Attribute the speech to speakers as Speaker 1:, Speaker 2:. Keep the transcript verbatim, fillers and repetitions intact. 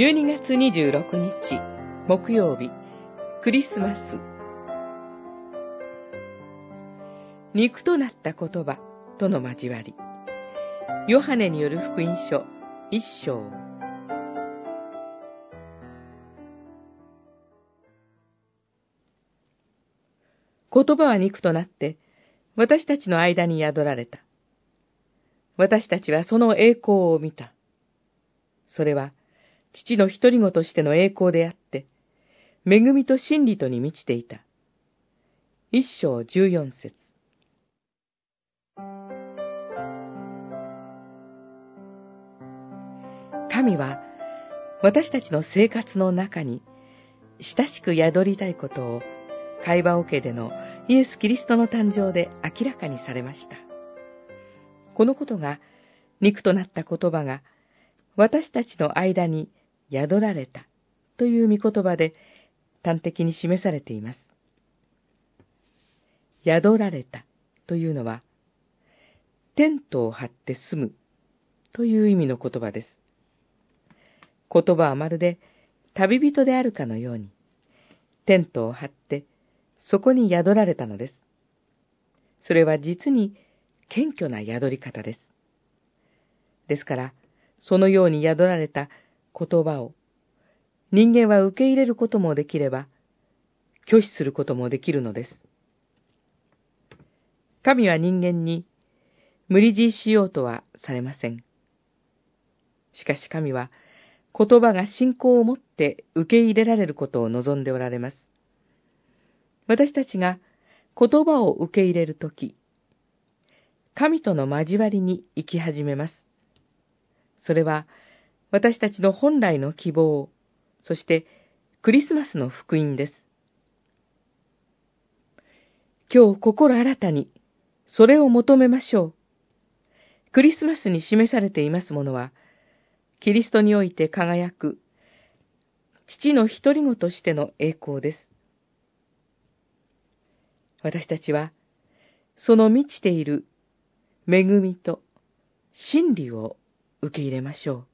Speaker 1: じゅうにがつにじゅうろくにち木曜日、クリスマス。肉となった言葉との交わり。ヨハネによる福音書一章。言葉は肉となって私たちの間に宿られた。私たちはその栄光を見た。それは父の独り子としての栄光であって、恵みと真理とに満ちていた。一章十四節。神は私たちの生活の中に親しく宿りたいことを会話桶でのイエス・キリストの誕生で明らかにされました。このことが肉となった言葉が私たちの間に宿られたという御言葉で端的に示されています。宿られたというのはテントを張って住むという意味の言葉です。言葉はまるで旅人であるかのようにテントを張ってそこに宿られたのです。それは実に謙虚な宿り方です。ですから、そのように宿られた言葉を人間は受け入れることもできれば、拒否することもできるのです。神は人間に無理強いしようとはされません。しかし神は言葉が信仰を持って受け入れられることを望んでおられます。私たちが言葉を受け入れるとき、神との交わりに生き始めます。それは私たちの本来の希望、そしてクリスマスの福音です。今日心新たにそれを求めましょう。クリスマスに示されていますものは、キリストにおいて輝く父の独り子としての栄光です。私たちはその満ちている恵みと真理を受け入れましょう。